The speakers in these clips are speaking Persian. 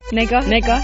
نگاه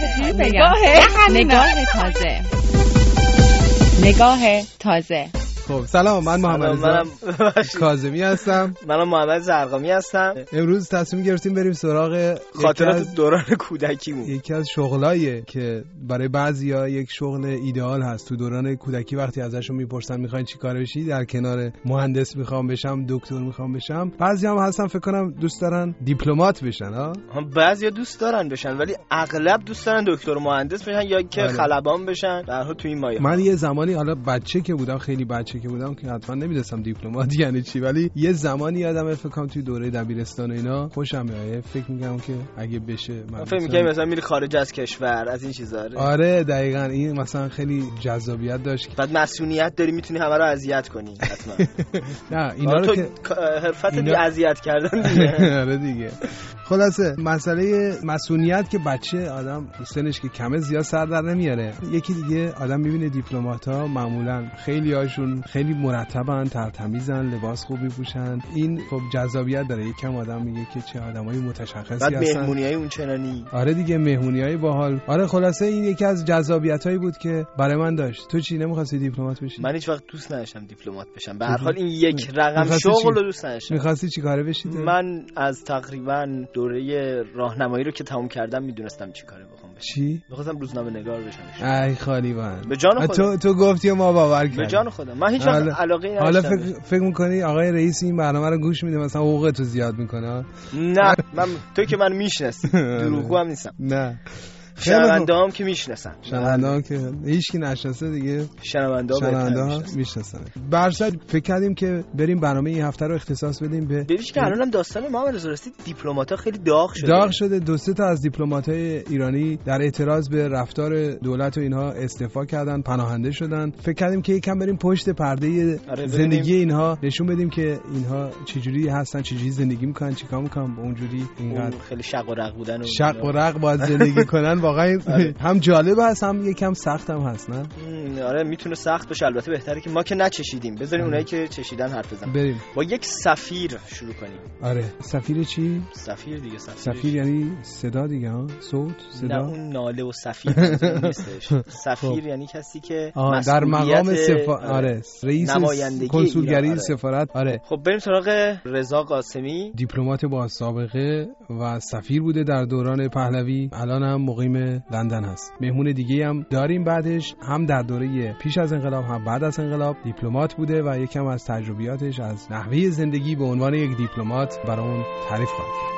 تازه. خب سلام، من محمد کاظمی هستم. منم محمد زرقامی هستم. امروز تصمیم گرفتیم بریم سراغ خاطرات دوران کودکیمون. یکی از شغلاییه که برای بعضیا یک شغل ایدئال هست. تو دوران کودکی وقتی ازشون میپرسن میخواین چی کار بشی، در کنار مهندس میخوام بشم، دکتر میخوام بشم. بعضیا هم هستن فکر کنم دوست دارن دیپلمات بشن. بعضیا دوست دارن بشن ولی اغلب دوست دارن دکتر و مهندس بشن یا که خلبان بشن. در حال تو این مایه من یه زمانی، حالا بچه که بودم، خیلی بچه که بودم که حتما نمیدونستم دیپلمات یعنی چی، ولی یه زمانی یادمه فکر کنم توی دوره دبیرستان و اینا خوشم میاد. فکر میگم که اگه بشه من فکر میگم مثلا میری خارج از کشور از این چیزا. آره دقیقاً، این مثلا خیلی جذابیت داشت. بعد مسئولیت داری، میتونی همه رو اذیت کنی حتما. نه اینا رو که حرفت دی اذیت کردن دیگه. آره دیگه. خلاصه مسئله مسئولیت که بچه آدم سنش که کمه زیاد سر در نمیاره. یکی دیگه آدم میبینه دیپلمات‌ها معمولاً خیلی هاشون خیلی مرتبن، ترتمیزن، لباس خوب میپوشن. این خب جذابیت داره. یکم آدم میگه که چه آدمای متشخصی هستن. بعد مهمونیای اون چنانی. آره دیگه، مهمونیای باحال. آره خلاصه این یکی از جذابیتایی بود که برای من داشت. تو چی نمی‌خواستی دیپلمات بشی؟ من هیچ وقت دوست نداشتم دیپلمات بشم. به هر حال این یک رقم شغل رو دوست نداشتم. می‌خواستی چیکاره بشی؟ من از تقریبا دوره راهنمایی رو که تموم کردم میدونستم چیکاره بخوام بشم. چی؟ می‌خواستم روزنامه نگار بشم. ای خالی من. به جان خودم. تو گفتی ما باور کردیم. به جان خودم. من هیچ وقت علاقه نداشتم. حالا فکر می‌کنی آقای رئیس این برنامه رو گوش میده مثلا حقوقتو زیاد میکنه؟ نه تو که من میشناسی، دروغگو هم نیستم. نه شنونده‌ام که میشناسن. شنونده‌ها که هیچ کی نشناسه دیگه. شنونده‌ها میشناسن. برصد فکر کردیم که بریم برنامه این هفته رو اختصاص بدیم به ببینید که الانم داستان محمد رضا راستی دیپلمات‌ها خیلی داغ شده. دو سه تا از دیپلمات‌های ایرانی در اعتراض به رفتار دولت و اینها استعفا کردن، پناهنده شدن. فکر کردیم که یکم بریم پشت پرده زندگی اینها، نشون بدیم که اینها چجوری هستن، چجوری زندگی میکنن، چیکار میکنن، اونجوری اینقدر خیلی شق و رق بودن و شق و رق باید زندگی کنن. واقعا هم جالب هست هم یکم سخت هم هست. نه آره میتونه سخت باشه. البته بهتره که ما که نچشیدیم، بذاریم اونایی که چشیدن حرف بزنن. بریم با یک سفیر شروع کنیم. آره سفیر چی؟ سفیر دیگه. سفیر یعنی صدا دیگه، ها، صوت، صدا. نه اون ناله و سفیر نیستش. سفیر یعنی کسی که در مقام آره رئیس کنسولگری آره. سفارت. آره خب بریم سراغ رضا قاسمی، دیپلمات با سابقه و سفیر بوده در دوران پهلوی، الان هم مقیم لندن هست. مهمون دیگه هم داریم بعدش، هم در دوره پیش از انقلاب هم بعد از انقلاب دیپلمات بوده و یکم از تجربیاتش از نحوه زندگی به عنوان یک دیپلمات برامون تعریف خواهد کرد.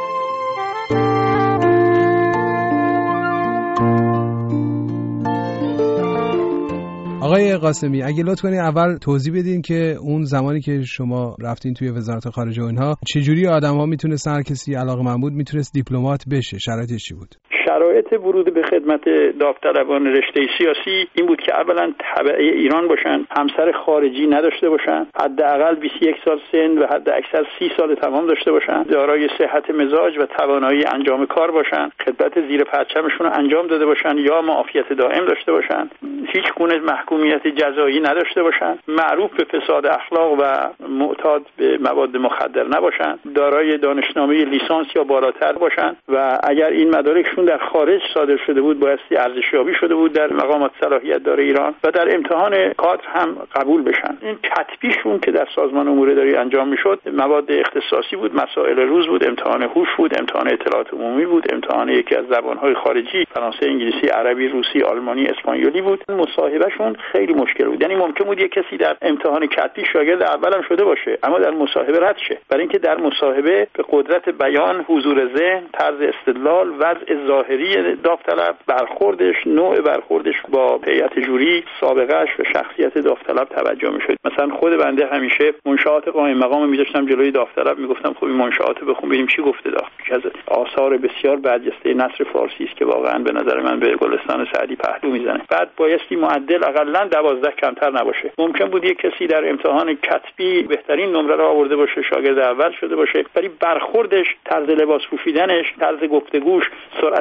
آقای قاسمی اگه لطف کنید اول توضیح بدین که اون زمانی که شما رفتین توی وزارت خارجه و اینها چجوری آدم‌ها میتونستن، هر کسی علاقه‌مند بود میتونست دیپلمات بشه، شرایطش چی بود؟ شرایط ورود به خدمت داوطلبان رشته سیاسی این بود که اولا تبع ایران باشن، همسر خارجی نداشته باشن، حداقل 21 سال سن و حد اکثر 30 سال تمام داشته باشن، دارای صحت مزاج و توانایی انجام کار باشن، خدمت زیر پرچمشون رو انجام داده باشن یا معافیت دائم داشته باشن، هیچ گونه محکومیت جزایی نداشته باشن، معروف به فساد اخلاق و معتاد به مواد مخدر نباشن، دارای دانشنامه لیسانس یا بالاتر باشن و اگر این مدارکشون در خارج صادر شده بود بایستی ارزشیابی شده بود در مقامات صلاحیت دار ایران و در امتحان کادر هم قبول بشن. این کتبیشون که در سازمان امور اداری انجام میشد مواد اختصاصی بود، مسائل روز بود، امتحان هوش بود، امتحان اطلاعات عمومی بود، امتحان یکی از زبانهای خارجی، فرانسه، انگلیسی، عربی، روسی، آلمانی، اسپانیولی بود. مصاحبهشون خیلی مشکل بود. یعنی ممکن بود یک کسی در امتحان کتبی شاگرد اولم شده باشه اما در مصاحبه رد شه، برای اینکه در مصاحبه به قدرت بیان، حضور ذهن، طرز استدلال، وضع ظاهری داوطلب، برخوردش، نوع برخوردش با هیئت جوری، سابقه‌اش و شخصیت داوطلب توجه می‌شد. مثلا خود بنده همیشه منشآت قائم مقام می‌داشتم جلوی داوطلب، میگفتم خب این منشآت رو بخون ببینیم چی گفته. یکی از آثار بسیار برجسته نثر فارسی است که واقعا به نظر من به گلستان سعدی پهلو میزنه. بعد بایستی معدل حداقل 12 کمتر نباشه. ممکن بود یک کسی در امتحان کتبی بهترین نمره را آورده باشه، شاگرد اول شده باشه، ولی برخوردش، طرز لباس پوشیدنش، طرز گفتگوش، سرعت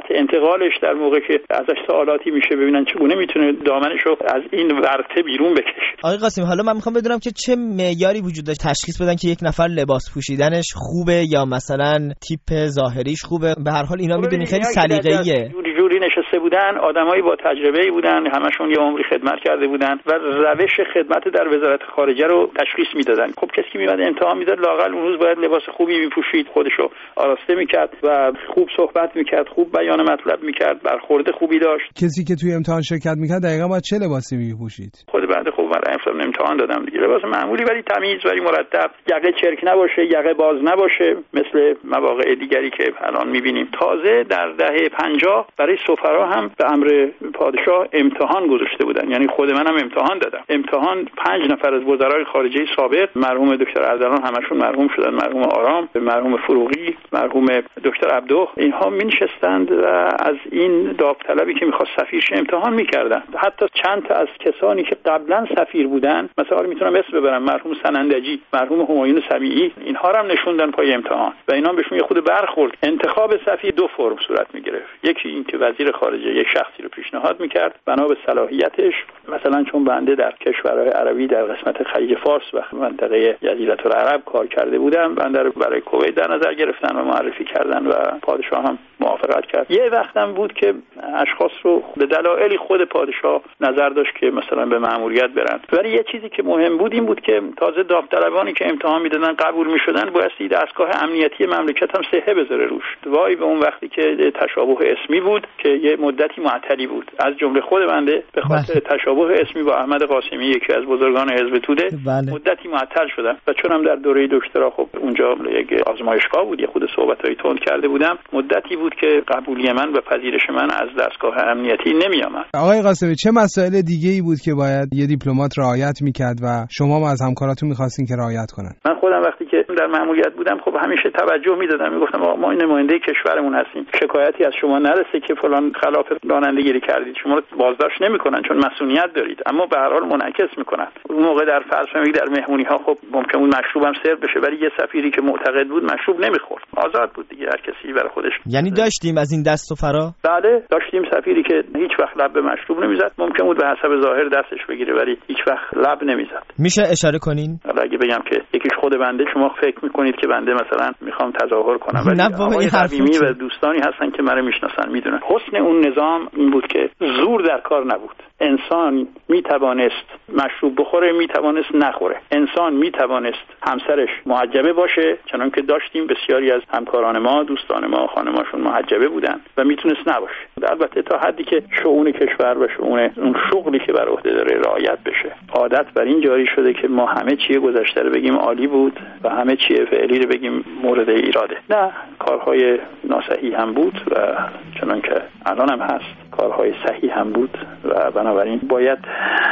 وقت انتقالش در موقع که ازش سوالاتی میشه ببینن چگونه میتونه دامنشو از این ورطه بیرون بکشه. آقای قاسمی حالا من میخوام بدونم که چه معیاری وجود داشت تشخیص بدن که یک نفر لباس پوشیدنش خوبه یا مثلا تیپ ظاهریش خوبه؟ به هر حال اینا میدونین خیلی سلیقه‌ایه. جوری نشسته بودن، آدمایی با تجربه‌ای بودن، همشون یه عمری خدمت کرده بودن و روش خدمت در وزارت خارجه رو تشخیص میدادن. خب کسی که میاد امتحان میداد لااقل اون روز باید لباس خوبی میپوشید، خودشو آراسته میکرد و خوب صحبت میکرد، خوب بیان مطلب میکرد، برخورد خوبی داشت. کسی که توی امتحان شرکت میکرد دقیقاً باید چه لباسی میپوشید؟ خود بنده خب من امتحان دادم دیگه، لباس معمولی ولی تمیز، ولی مرتب، یقه چرک نباشه، یقه باز نباشه، مثل مواقع دیگری که الان میبینیم. تازه در دهه 50 برای سفرا هم به امر پادشاه امتحان گذاشته بودن، یعنی خود منم امتحان دادم. امتحان 5 نفر از وزرای خارجه سابق، مرحوم دکتر اردلان همشون مرحوم شدن، مرحوم آرام، مرحوم فروغی، مرحوم دکتر عبدو، اینها می‌نشستند و از این داوطلبی که می‌خواست سفیر شه امتحان می‌کردن. حتی چند تا از کسانی که قبلا سفیر بودن، مثلا میتونم اسم ببرم، مرحوم سنندجی، مرحوم همایون سمیعی، اینها رو هم نشوندن پای امتحان و اینا بهشون یه خود برخورد. انتخاب سفیر 2 فرم صورت می‌گرفت. یکی این که وزیر خارجه یک شخصی رو پیشنهاد می‌کرد بنا به صلاحیتش، مثلا چون بنده در کشورهای عربی در قسمت خلیج فارس و منطقه جزیره العرب کار کرده بودم، بنده رو برای کویت در نظر گرفتن و معرفی کردن و پادشاه هم موافقت کرد. یه وقتم بود که اشخاص رو به دلایلی خود پادشاه نظر داشت که مثلا به مأموریت برن، ولی یه چیزی که مهم بود این بود که تازه داوطلبانی که امتحان میدادن قبول میشدن بایستی دستگاه امنیتی مملکت هم صحه بذاره روش. وای به اون وقتی که تشابه اسمی بود که یه مدتی معطلی بود، از جمله خود بنده به خاطر تشابه اسمی با احمد قاسمی یکی از بزرگان حزب توده مدتی معطل شدم و چون هم در دوره دکترا خب اونجا یک آزمایشگاه بود، یه خود صحبتایی تند کرده بودم، مدتی بود که قبولی من و پذیرش من از دستگاه امنیتی نمی آمد. آقای قاسمی چه مسائل دیگه‌ای بود که باید یه دیپلمات رعایت میکرد و شما از همکاراتون می‌خواستین که رعایت کنن؟ من خودم وقتی که در مأموریت بودم خب همیشه توجه میدادم، میگفتم آقا ما نماینده کشورمون هستیم، شکایتی از شما نرسه که فلان خلاف رانندگی کردید، شما رو بازداشت نمیکنن چون مسئولیت دارید، اما به هر حال منعکس میکنن. اون موقع در فرض کنید در مهمونی ها خب ممکن بود مشروبم سرو بشه، ولی یه سفیری که معتقد بود مشروب نمیخورد، آزاد بود دیگه، هر کسی برای خودش. یعنی داشتیم از این دست و فرا؟ بله داشتیم سفیری که هیچ وقت لب به مشروب نمیزد، ممکن بود به حسب ظاهر دستش بگیره ولی هیچ وقت لب نمیزد. میشه اشاره کنین؟ حالا اگه بگم که یکیش خود بنده، شما فکر میکنید که بنده مثلا میخوام تظاهر کنم، ولی آقای حبیمی و دوستانی هستن که منو میشناسن میدونن حسن اون نظام این بود که زور در کار نبود. انسان میتوانست مشروب بخوره، میتوانست نخوره، انسان میتوانست همسرش محجبه باشه، چنان که داشتیم بسیاری از همکاران ما، دوستان ما، خانماشون محجبه بودن و میتونست نباشه. البته تا حدی که شؤون کشور و شؤون اون شغلی که بر عهده داره رعایت بشه. عادت بر این جاری شده که ما همه چیه گذشته رو بگیم عالی بود و همه چیه فعلی رو بگیم مورد ایراده. نه، کارهای ناصحیح هم بود و چنان که الان هم هست کارهای صحیح هم بود و بنابراین باید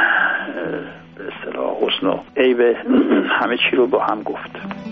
به اصطلاح حسن و عیب همه چی رو با هم گفت.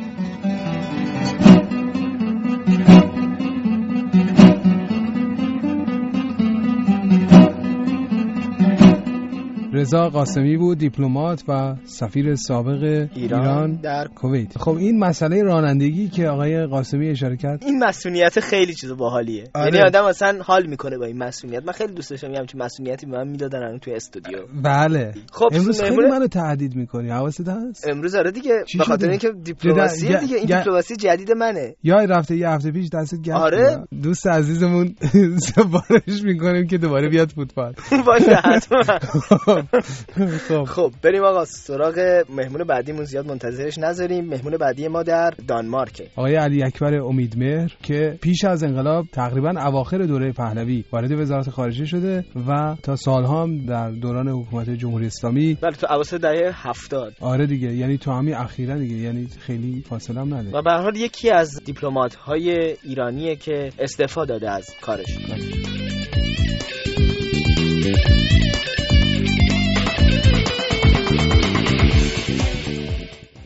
رضا قاسمی بود، دیپلمات و سفیر سابق ایران در کویت. خب این مسئله رانندگی که آقای قاسمی اشاره کرد، این مسئولیت خیلی چیز باحالیه. یعنی آدم اصلا حال میکنه با این مسئولیت. من خیلی دوست داشتم همین مسئولیتی به من میدادن الان توی استودیو. بله. خب امروز خیلی منو تهدید میکنی، حواست هست؟ امروز آره دیگه، به خاطر اینکه دیپلماسی دیگه، این دیپلماسی جدید منه. یا رفته یه هفته پیش دستت گرفت. آره. دوست عزیزمون سفارش میکنیم که دوباره بیاد فوتبال. باشه حتما. خب بریم آقا سراغ مهمون بعدیمون، زیاد منتظرش نذاریم. مهمون بعدی ما در دانمارک، آقای علی اکبر امیدمهر که پیش از انقلاب تقریبا اواخر دوره پهلوی وارد وزارت خارجه شده و تا سالها هم در دوران حکومت جمهوری اسلامی، بله تو اواسط دهه 70. آره دیگه، یعنی تو همین اخیرا دیگه، یعنی خیلی فاصله هم نداره و به هر حال یکی از دیپلمات‌های ایرانیه که استعفا داده از کارش.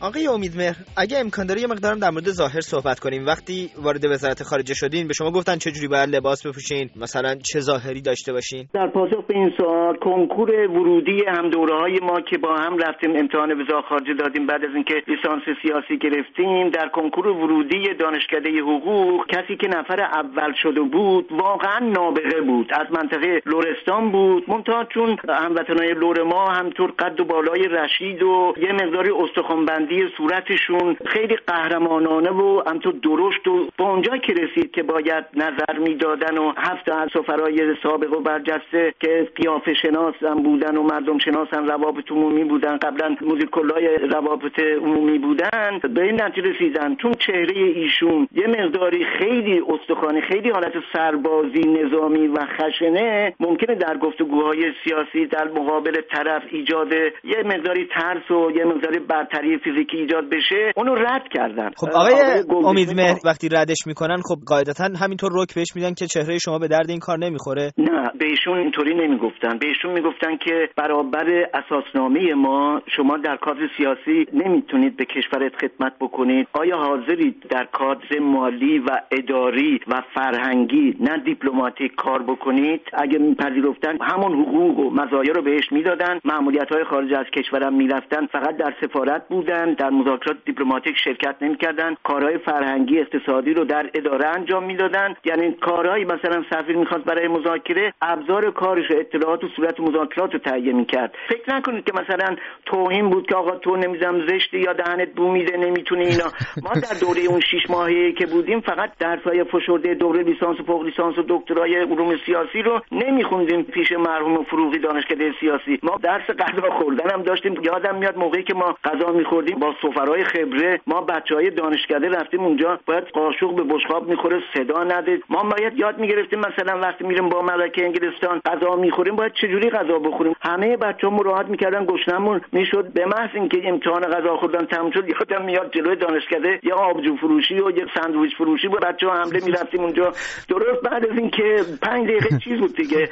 آقای امیدمهر، اگه امکان داره یه مقدارم در مورد ظاهر صحبت کنیم. وقتی وارد وزارت خارجه شدین به شما گفتن چه جوری باید لباس بپوشین، مثلا چه ظاهری داشته باشین؟ در پاسخ به این سوال، کنکور ورودی هم دوره‌های ما که با هم رفتیم امتحان وزارت خارجه دادیم، بعد از اینکه لیسانس سیاسی گرفتیم، در کنکور ورودی دانشکده حقوق کسی که نفر اول شده بود واقعا نابغه بود، از منطقه لرستان بود. منتها چون هموطنای لر ما همطور قد و بالای رشید و یه مقداری استخوان‌بندی صورتشون خیلی قهرمانانه و همطور درشت و به اونجا که رسید که باید نظر میدادن و 7 از سفرای سابق و برجسته که قیافه شناس هم بودن و مردم شناس هم روابط عمومی بودن، قبلا مدیرکلای روابط عمومی بودن، به این نتیجه رسیدن چون چهره ایشون یه مقداری خیلی استخوانی، خیلی حالت سربازی نظامی و خشنه، ممکنه در گفتگوهای سیاسی در مقابل طرف ایجاد یه مقداری ترس و یه مقداری برتری فیزیکی ایجاد بشه، اونو رد کردن. خب آقای امیدمهر وقتی ردش میکنن خب قاعدتا همینطور رک بهش میدن که چهره شما به درد این کار نمیخوره؟ نه، بهشون اینطوری نمیگفتن. بهشون میگفتن که برابر اساسنامه ما شما در کادر سیاسی نمیتونید به کشورت خدمت بکنید. آیا حاضرید در کادر مالی و اداری و فرهنگی نه دیپلماتیک کار بکنید؟ اگه میپذیرفتن همون حقوق و مزایا رو بهش میدادن. ماموریت‌های خارج از کشورم میرفتن، فقط در سفارت بودن، در مذاکرات دیپلماتیک شرکت نمیکردن. کارهای فرهنگی اقتصادی رو در اداره انجام میدادن. یعنی کارهایی مثلا سفیر میخواست برای مذاکره ابزار کارش اطلاعات و صورت مذاکرات رو تهیه میکرد. فکر نکنید که مثلا توهین بود که آقا تو نمیذارم زشته یا دهنت بو میده نمیتونه اینا. ما در دوره اون 6 ماهه که بودیم فقط درسای فشرده دوره لیسانس و فوق لیسانس و دکترای علوم سیاسی رو نمیخوندیم پیش مرحوم فروغی دانشکده سیاسی. ما درس غذا خوردن هم داشتیم. یادم میاد موقعی که ما غذا میخوردیم با سفرای خبره، ما بچهای دانشکده رفتیم اونجا باید قاشق به بشقاب میخوره صدا نده. ما باید یاد میگرفتیم مثلا وقتی میریم با ملکه انگلستان غذا میخوریم باید چجوری غذا بخوریم. همه بچه‌ها مراعات میکردن، گشنمون میشد. به محض اینکه امتحان غذا خوردن تموم شد یادم میاد جلوی دانشکده یا آبجو فروشی و یا ساندویچ فروشی بود، بچه‌ها حمله میرفتیم اونجا. درست بعد از اینکه 5 دقیقه چیز بود دیگه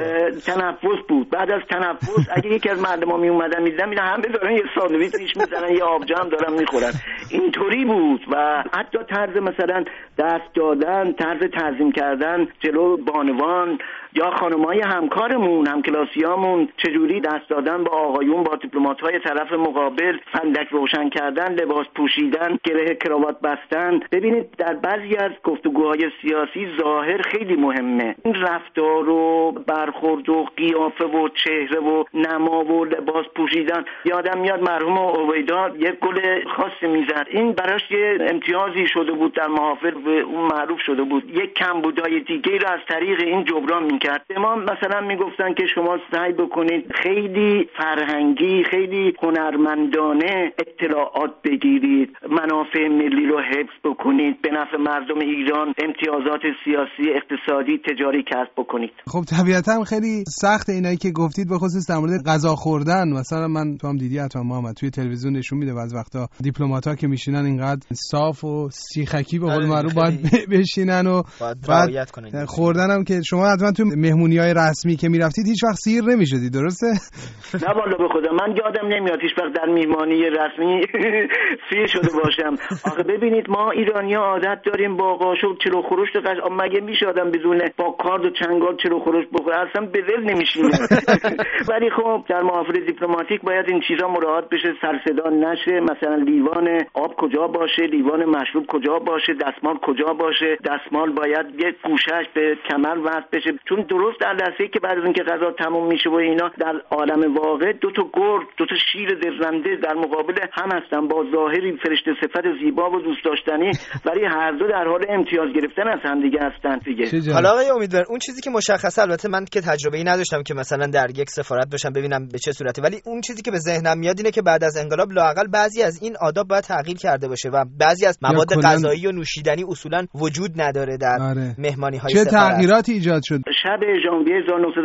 تنفس بود. بعد از تنفس اگه یکی از مردما می اومدن میدیدن اینا همه دارن یه ساندویچ ریش میزنن یه آبجو هم دارن میخورن. اینطوری بود. و حتی طرز مثلا دست دادن، طرز تعظیم کردن جلو بانوان یا خانمای همکارمون، همکلاسیامون چجوری دست دادن با آقایون، با دیپلمات‌های طرف مقابل، فندک روشن کردن، لباس پوشیدن، گره کراوات بستن. ببینید در بعضی از گفتگوهای سیاسی ظاهر خیلی مهمه. این رفتار و برخورد و قیافه و چهره و نما و لباس پوشیدن. یادم میاد مرحوم عبیدا یک گل خاصی میزد. این براش یه امتیازی شده بود در محافل، به اون معروف شده بود. یک کمبودای دیگه را از طریق این جبران میکرد. ما مثلا میگفتن که شما سعی بکنید خیلی فرهنگی، خیلی هنرمندانه اطلاعات بگیرید، منافع ملی رو حفظ بکنید، به نفع مردم ایران امتیازات سیاسی، اقتصادی، تجاری کسب بکنید. خب طبیعتا خیلی سخت اینایی که گفتید، به خصوص در مورد غذا خوردن. مثلا من تو هم دیدی حتما محمد توی تلویزیون نشون میده بعضی وقتا دیپلمات‌ها که میشینن اینقدر صاف و سیخکی به قول معروف باید بشینن و بعد خوردن هم که شما حتما تو مهمونی‌های رسمی که میرفتید هیچ وقت سیر نمی‌شدی، درسته؟ نه والا به خدا من یادم نمیاد هیچ وقت در میهمانی رسمی سیر شده باشم. آخه ببینید ما ایرانی‌ها عادت داریم با قاشق چلو خورشت مگه میشه آدم بدون با کارد و چنگال چلو خورشت بخوره؟ اصلا به دل نمیشینه. ولی خب در محافل دیپلماتیک باید این چیزا مراعات بشه، سر صدا نشه. مثلا لیوان آب کجا باشه، لیوان مشروب کجا باشه، دستمال کجا باشه، دستمال باید یه گوشه‌اش به کمر وصل بشه. چون درست در لحظه‌ای که بعد از اینکه غذا تموم میشه و اینا در عالم واقع دو تا گرگ، دو تا شیر درنده در مقابل هم هستن با ظاهری فرشته صفت زیبا و دوست داشتنی، ولی هر دو در حال امتیاز گرفتن از هم دیگه هستن دیگه. حالا آقای امیدوار اون چیزی که مشخصه، البته من که تجربه‌ای نداشتم که مثلا در یک سفارت باشم ببینم به چه صورته، ولی اون چیزی که به ذهنم میاد اینه که بعد از انقلاب لااقل بعضی از این آداب باید تغییر کرده باشه و بعضی از مواد غذایی و نوشیدنی اصولا وجود نداره در مهمانی‌های چه سفارت. تغییراتی ایجاد شد؟ شب ژانویه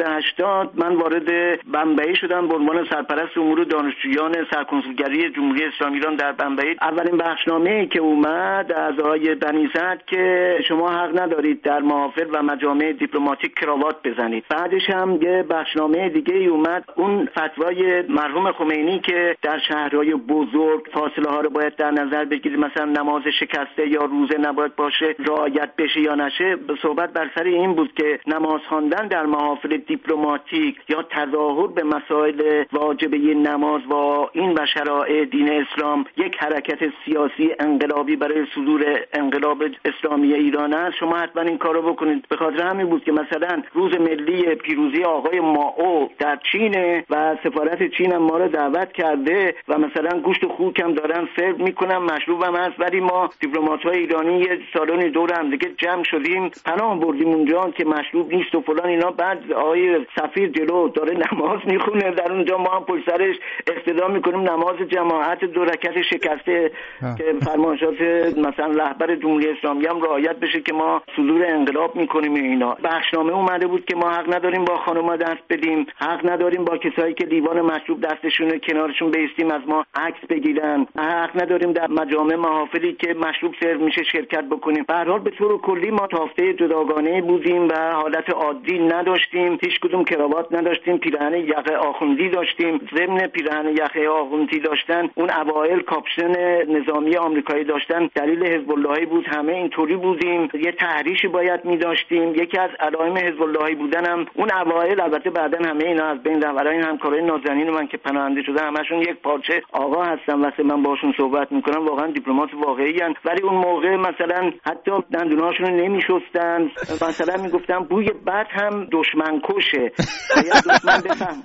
1980 من وارد بمبئی شدم به عنوان سرپرست امور دانشجویان سرکنسولگری جمهوری اسلامی ایران در بمبئی. اولین بخشنامه‌ای که اومد از آقای بنی زد که شما حق ندارید در محافل و مجامع دیپلماتیک کراوات بزنید. بعدش هم یه بخشنامه دیگه ای اومد، اون فتوای مرحوم خمینی که در شهرهای بزرگ فاصله ها رو باید در نظر بگیرید، مثلا نماز شکسته یا روزه نباید باشه، رعایت بشه یا نشه. به صحبت بر سر این بود که نماز خواندن در محافل دیپلماتیک یا تظاهر به مسائل واجبه نماز با این و شرایع دین اسلام یک حرکت سیاسی انقلابی برای صدور انقلاب اسلامی ایران است. شما حتما این کارو بکنید. به خاطر همین بود که مثلا روز ملی پیروزی آقای مائو در چین و سفارت چین هم ما رو دعوت کرده و مثلا گوشت و خوک هم دارن سرو میکنن، مشروب هم هست، ولی ما دیپلمات‌های ایرانی یه سالن دور هم دیگه جمع شدیم پناه بردیم اونجا که مشروب نیست و فلان اینا. بعد آقای سفیر جلو داره نماز میخونه در اونجا، ما هم پشت سرش اقتدا میکنیم نماز جماعت 2 رکعت شکسته که فرمایشات مثلا رهبر جمهوری اسلامی هم رعایت بشه که ما صدور انقلاب میکنیم. اینا بخشنامه اومده بود که ما حق نداریم با خانم‌ها دست بدیم، حق نداریم با کسایی که لیوان مشروب دستشون کنارشون بیستیم از ما عکس بگیرن، حق نداریم در مجامع محافلی که مشروب سرو میشه شرکت بکنیم. به هر حال به طور کلی ما تافته جداگانه بودیم و حالت عادی نداشتیم، هیچ کدوم کراوات نداشتیم، پیراهن یقه آخوندی داشتیم. ضمن پیراهن یقه آخوندی داشتن اون اوایل کاپشن نظامی آمریکایی داشتن دلیل حزب اللهی بود. همه اینطوری بودیم، یه تحریشی باید می‌داشتیم. یکی از علائم حزب اللهی بودنم اون اوایل، البته بعدن همه اینا از بین رفت. این همکارای نازنین من که پناهنده شدن همشون یک پارچه آقا هستن، واسه من باشون صحبت میکنم واقعا دیپلمات واقعی ان. ولی اون موقع مثلا حتی دندوناشون رو نمیشستن، مثلا میگفتن بوی بد هم دشمن کشه، باید دشمن بفهم.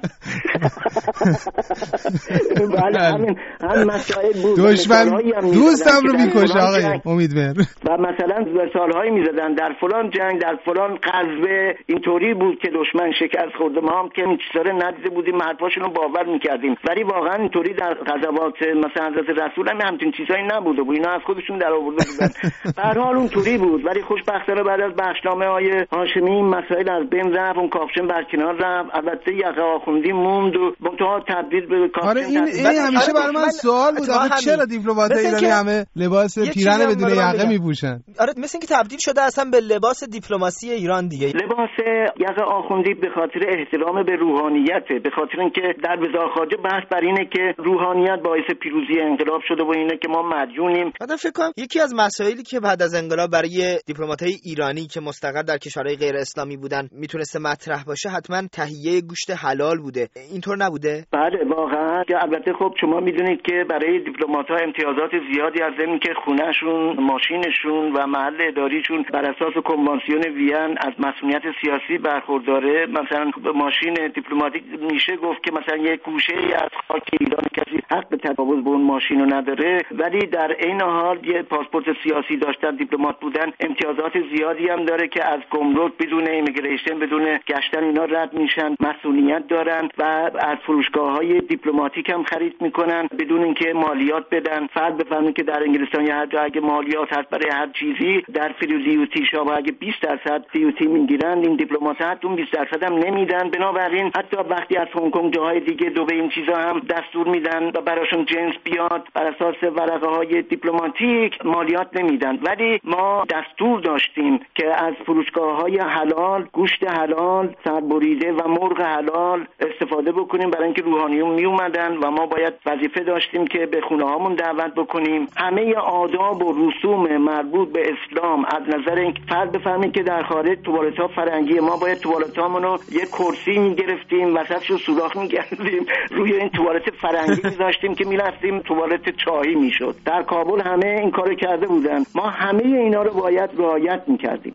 بله همین مسائل بود. دشمن دوستم رو میکشه آقای امیدوار. و مثلا مثالهایی میزدن در فلان جنگ در فلان غزوه اینطوری بود که دشمن شکست خورده، ما هم که این چیزا رو ندیده بودیم، حرفاشون رو باور میکردیم. ولی واقعا اینطوری در غزوات مثلا حضرت رسول هم همچین چیزایی نبوده بود، اینا از خودشون در آورده بودن. به هر حال اونطوری بود. ولی خوشبختانه بعد از بخشنامه های هاشمی این مسائل از بین رفت، اون کاپشن برکنار رفت، البته یقه آخوندی موند و منتها تبدیل به کاپشن. آره این همیشه برای من سوال بود، چرا دیپلمات‌های ایرانی همه لباس پیراهن بدون یقه میپوشن؟ آره مثل اینکه تبدیل شده اصلا به لباس دیپلماسی ایران دیگه. لباس یقه آخوندی به خاطر احترام به روحانیته، به خاطر اینکه در وزارت‌خارجه بحث بر اینه که روحانیت باعث پیروزی انقلاب شده و اینه که ما مدیونیم. بعد فکر کنم یکی از مسائلی که بعد از انقلاب برای دیپلمات‌های ایرانی که مستقر در کشورهای غیر اسلامی بودن میتونسته مطرح باشه حتما تهیه گوشت حلال بوده. اینطور نبوده؟ بله واقعا. البته خب شما میدونید که برای دیپلمات‌ها امتیازات زیادی از این که خونه‌شون، ماشینشون و محل اداریشون بر اساس کنوانسیون وین از مسئولیت سیاسی برخورداره. مثلا ماشین دیپلماتیک میشه گفت که مثلا یک گوشه‌ای از خاک ایران کسی حق به تجاوز به اون ماشین رو نداره، ولی در عین حال یه پاسپورت سیاسی داشتن، دیپلمات بودن، امتیازات زیادی هم داره که از گمرک بدون ایمیگریشن، بدون گشتن اینا رد میشن، مسئولیت دارن و از فروشگاه‌های دیپلماتیک هم خرید میکنن بدون اینکه مالیات بدن. فرض بفرمایید که در انگلستان یا هر جا اگه مالیات هست برای هر چیزی در فریزیوتی شاب اگه 20% دیوتی میگیرن، این دیپلمات‌ها حتی اون 20% هم نمیدن. بنابراین حتی وقتی از هنگ کنگ جاهای دیگه دبی این چیزا هم دستور میدن و براشون جنس بیاد بر اساس ورقه‌های دیپلماتیک مالیات نمیدن. ولی ما دستور داشتیم که از فروشگاه‌های حلال، گوشت حلال، سربریده و مرغ حلال استفاده بکنیم برای اینکه روحانیون می اومدن و ما باید وظیفه داشتیم که به خونه‌هامون دعوت بکنیم. همه آداب و رسوم مربوط به اسلام از نظر این فرض بفرمایید که در خارج توالت‌ها فرنگی، ما باید توالت‌هامون رو یک کرسی می‌گرفتیم وسطشو سوراخ می‌کردیم، روی این توالت فرنگی می‌ذاشتیم که می‌رفتیم توالت چاهی می‌شد. در کابل همه این کارو کرده بودن، ما همه اینا رو باید رعایت می‌کردیم.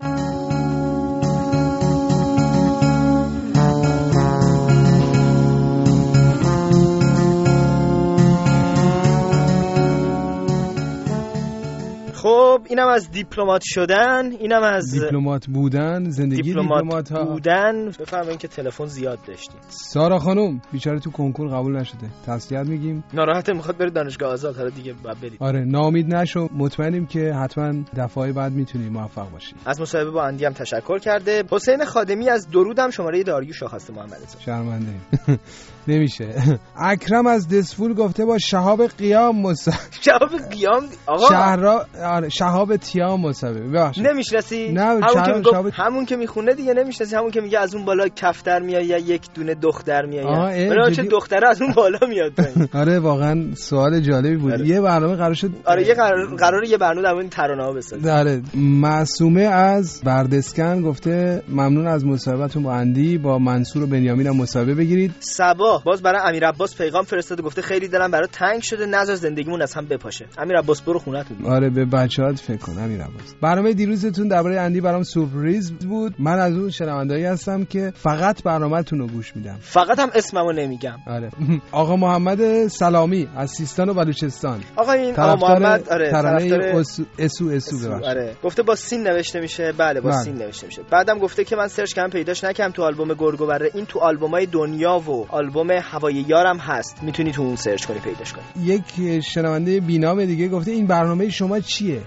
خب اینم از دیپلمات شدن، اینم از دیپلمات بودن، زندگی دیپلمات ها بودن. بفرمایید که تلفن زیاد داشتیم. سارا خانم بیچاره تو کنکور قبول نشده، تسلیت میگیم. ناراحته، میخواد بره دانشگاه آزاد، حالا دیگه بعد برید. آره ناامید نشو، مطمئنیم که حتما دفعه بعد میتونی موفق باشی. از مصاحبه با اندی هم تشکر کرده. حسین خادمی از درودم شماره داریوش خواسته محمد رضا. شرمنده نمیشه. اکرم از دسفول گفته با شهاب قیام مصاحبه. شهاب قیام آقا شهرا آره شهاب تیام مصاحبه. ببخشید نمیشناسی؟ نه همون که میخونه دیگه نمیشناسی، همون که میگه از اون بالا کفتر میاد یا یک دونه دختر میاد. برای چه دختره از اون بالا میاد؟ آره واقعا سوال جالبی بود. آره. یه برنامه قرار شد قراره یه برنامه در مورد ترانه‌ها بسازیم. آره. معصومه از بردسکن گفته ممنون از مصاحبهتون با اندی، با منصور و بنیامین هم مصاحبه بگیرید. صبا باز برای امیر عباس پیغام فرستاده، گفته خیلی دلم برات تنگ شده، نذار زندگیمون از هم بپاشه. امیر عباس برو خونه‌تون. آره به بچه‌هات فکر کن امیر عباس. برنامه دیروزتون درباره اندی برام سورپرایز بود. من از اون شنوندهایی هستم که فقط برنامه‌تون رو گوش میدم. فقط هم اسممو نمیگم. آره. آقا محمد سلامی از سیستان و بلوچستان. آقا این آقا محمد آره ترانه اسو ببخشید. آره گفته با سین نوشته میشه. بله با سین نوشته میشه. بعدم گفته که من سرچ کردم پیداش نکردم تو آلبوم گرگو بره. این تو آلبومای دنیا و آلبوم هوای یارم هست، میتونی تو اون سرچ کنی پیداش کنی. یک شنونده بینام دیگه گفته این برنامه شما چیه؟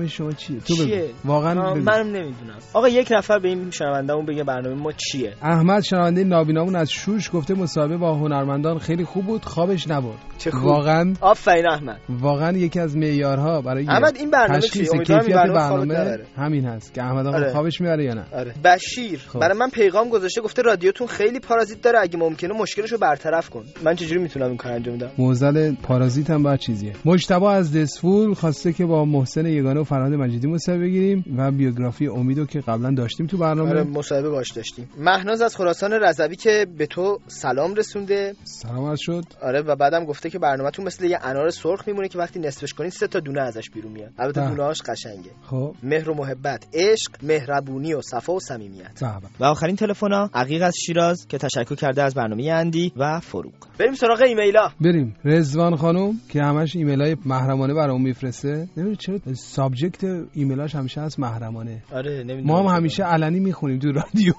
تو بگو. واقعا منم نمیدونم. آقا یک نفر به این شنوندهمون بگه برنامه ما چیه. احمد شنونده نابینامون از شوش گفته مصاحبه با هنرمندان خیلی خوب بود، خوابش نبرد. چه خوب. واقعا آفرین احمد. واقعا یکی از معیارها برای احمد این برنامه چیه؟ امیدوارم این برنامه همین هست که احمد آقا خوابش میبره یا نه. آره. بشیر برای من پیغام گذاشته، گفته رادیوتون خیلی پارازیت داره، اگه ممکنه مشکلشو برطرف کن. من چجوری میتونم این کارو انجام بدم؟ موزل پارازیت هم بعد چیزیه. مجتبی از دسفول خواسته که با محسن یگانه و فرهاد مجیدی مصاحبه بگیریم و بیوگرافی امیدو که قبلا داشتیم تو برنامه. آره مصاحبه باش داشتیم. مهناز از خراسان رضوی که به تو سلام رسونده. سلامت شد. آره و بعدم گفته که برنامه‌تون مثل یه انار سرخ میمونه که وقتی نصفش کنین 3 تا دونه ازش بیرون میاد. البته دونه‌هاش قشنگه. خب مهر و محبت، عشق، مهربونی و صفا و صمیمیت. و آخرین تلفن‌ها عقیق از شیراز که تشکر کرده از برنامه اندی و فروغ. بریم سراغ ایمیل‌ها. بریم. رضوان خانم که همش ایمیل‌های محرمانه برامون میفرسته. نمیدونم چرا سابجکت ایمیلاش همیشه از محرمانه. آره نمیدونم. ما هم همیشه علنی میخونیم تو رادیو.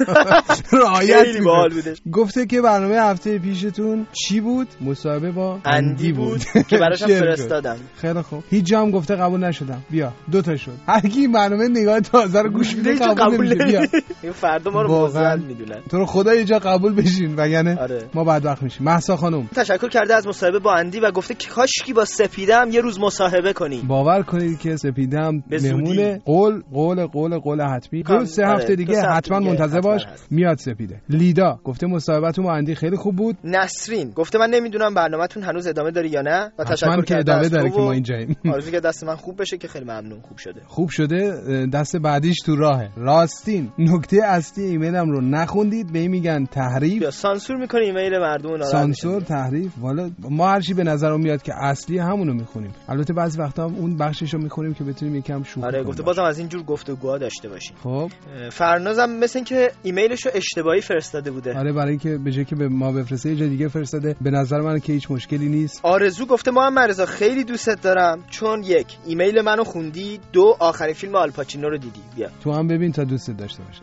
رعایت می‌کنیم. گفته که برنامه هفته پیشتون چی بود؟ مصاحبه با اندی بود که براشم فرستادم. خیلی خوب. هیچ جام گفته قبول نشدم. بیا 2 تا شد. هر کی برنامه نگاه تازه رو گوش میده قبول نمیشه. بیا این فردا ما رو موزل میدونن. تو رو خدا یه جا قبول بشین وگرنه آره. ما بعد وقت میشیم. مهسا خانم تشکر کرده از مصاحبه با اندی و گفته که کاشکی با سپیدم یه روز مصاحبه کنیم. باور کنید که سپیدم نمونه قول حتمی. 2-3 هفته دیگه حتما منتظر باش میاد سپیده. لیدا گفته مصاحبهتون با اندی خیلی خوب بود. نسرین گفته من نمیدونم برنامه‌تون هنوز ادامه داره یا نه و تشکر کرده ادامه داره که ما اینجاییم. آرزو که دست من خوب بشه که خیلی ممنون. خوب شده دست بعدیش تو راهه. راستین نکته اصلی ایمیلم رو نخوندید، به این میگن تحریف یا سانسور میکنه ایمیل مردم. سانسور تحریف. والا ما هر چی به نظرم میاد که اصلی همونو میخونیم. البته بعضی وقتا هم اون بخششو میخونیم که بتونیم یکم شوخی کنیم. آره گفته بازم از این جور گفتگوها داشته باشیم. خب فرنازم مثل اینکه ایمیلشو اشتباهی فرستاده بوده. آره برای اینکه به جای که به ما بفرسته یه جای دیگه فرستاده. به نظر من که هیچ مشکلی نیست. آرزو گفته محمد رضا خیلی دوستت دارم، چون 1 ایمیل منو خوندی، 2 آخرین فیلم آلپاچینو رو دیدی. بیا تو هم ببین تا دوستت داشته باشه.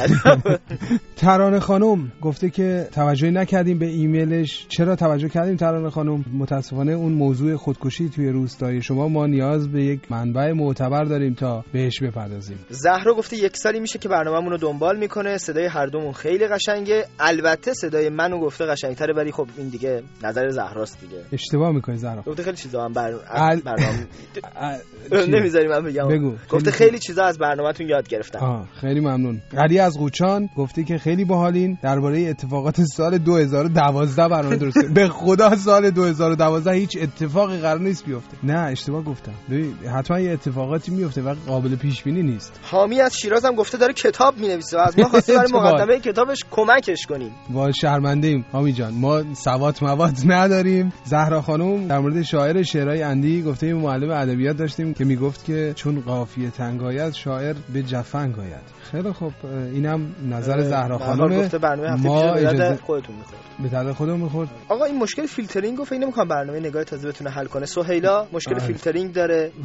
ترانه خانم گفته که توجه نکردیم به ایمیلش. چرا توجه کردیم ترانه خانم؟ متاسفانه اون موضوع خودکشی توی روستای شما ما نیاز به یک منبع معتبر داریم تا بهش بپردازیم. زهرا گفته 1 سالی میشه که برنامه‌مون رو دنبال میکنه، صدای هر دومون خیلی قشنگه. البته صدای منو گفته قشنگتره، ولی خب این دیگه نظر زهراست دیگه. اشتباه میکنی زهرا. گفته خیلی چیزا هم برنامه نمیذاری من بگم. بگو. گفته خیلی چیزا از برنامه‌تون یاد گرفتم. خیلی ممنون. علی از قوچان گفته که خیلی باحالین، درباره اتفاقات سال 2012 برنامه درست کرد. به خدا سال 2012 هیچ اتفاقی قرار نیست بیفته. نه اشتباه گفتم. ببین حتما یه اتفاقاتی میفته و قابل پیش بینی نیست. حامی از شیراز هم گفته داره کتاب مینویسه و از ما خواسته برای مقدمه کتابش کمکش کنیم. وا شرمنده ایم حامی جان، ما سواد نداریم. زهرا خانم در مورد شاعر شعرهای اندی گفته این معلم ادبیات داشتیم که میگفت که چون قافیه تنگ آید شاعر به جفنگ آید. خیلی خوب اینم نظر زهرا خانم. گفته برنامه ما اجازه خودتون میخورد. به درد خودمون میخورد. آقا این مشکل فیلترینگ رو فکر نمی‌کنم برنامه نگاه تازه بتونه حل کنه. سهیلا مشکل فیلترینگ داره و موسی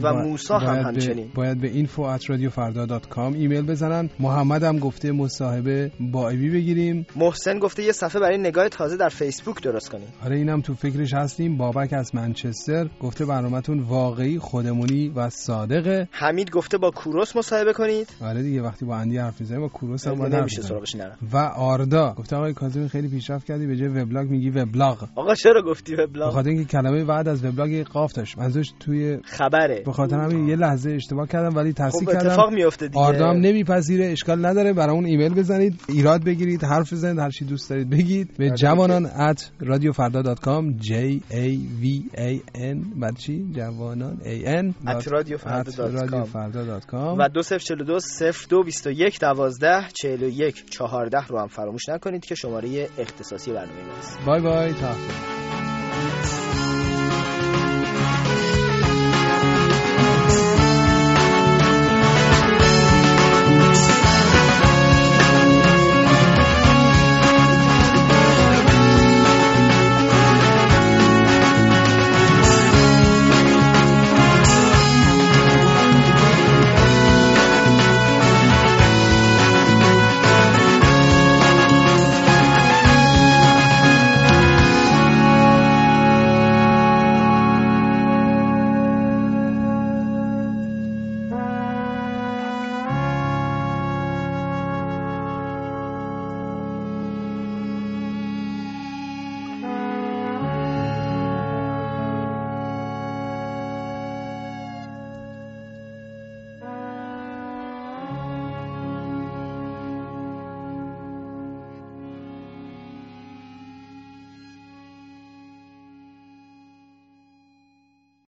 موسی هم همچنین باید به info@radiofarda.com ایمیل بزنن. محمد هم گفته مصاحبه با ابی بگیریم. محسن گفته یه صفحه برای نگاه تازه در فیسبوک درست کنیم. آره اینم تو فکرش هستیم. بابک از منچستر گفته برنامه‌تون واقعی، خودمونی و صادقه. حمید گفته با کوروس مصاحبه کنید. آره دیگه وقتی با اندی حرف می‌زنیم با کوروس هم نمیشه سراغش نرم. و آردا گفته آقای کاظمی خیلی پیشرفت کردی، به جای وبلاگ میگی وبلاغ. آقا چرا گفتی وبلاگ؟ به خاطر اینکه کلمه بعد از وبلاگ قاف داشت، منظورش توی خبره. به خاطر همین یه لحظه اشتباه کردم ولی تصحیح کردم. اتفاق میفته دیگه. آردا هم نمیپذیره، اشکال نداره، برامون ایمیل بزنید، ایراد بگیرید، حرف بزنید، هر چی دوست دارید بگید به javanan@radiofarda.com JAVAN بعد چی؟ جوانان AN @radiofarda.com و 2042 0221 12 41 14 رو هم فراموش نکنید که شماره اختصاصی برنامه ماست. بای بای تا